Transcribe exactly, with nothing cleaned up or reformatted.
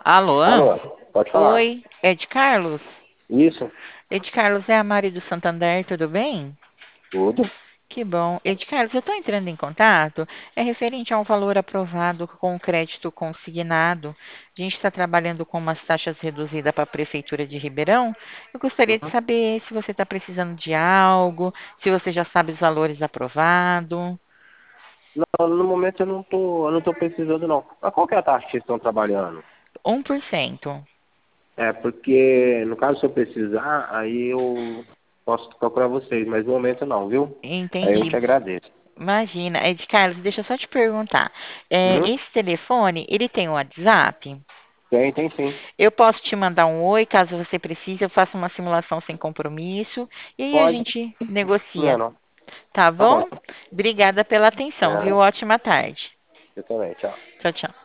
Alô? Alô, pode falar. Oi, Ed Carlos? Isso, Ed Carlos, é a Mari do Santander, tudo bem? tudo. Que bom. Ed Carlos, eu estou entrando em contato. É referente a um valor aprovado com crédito consignado. A gente está trabalhando com umas taxas reduzidas para a Prefeitura de Ribeirão. Eu gostaria de Uhum. saber se você está precisando de algo, se você já sabe os valores aprovados. Não, no momento eu não tô, eu não tô precisando não. Mas qual que é a taxa que vocês estão trabalhando? Um por cento. É, porque no caso se eu precisar, aí eu posso procurar vocês, mas no momento não, viu? Aí eu Entendi. te agradeço. Imagina. Ed Carlos, deixa eu só te perguntar. É, Uhum. esse telefone, ele tem um WhatsApp? Tem, tem sim. Eu posso te mandar um oi, caso você precise, eu faço uma simulação sem compromisso e aí a Pode, gente não, negocia, não. tá Tá bom. bom? Obrigada pela atenção, viu? É, Ótima tarde. eu também, tchau. Tchau, tchau.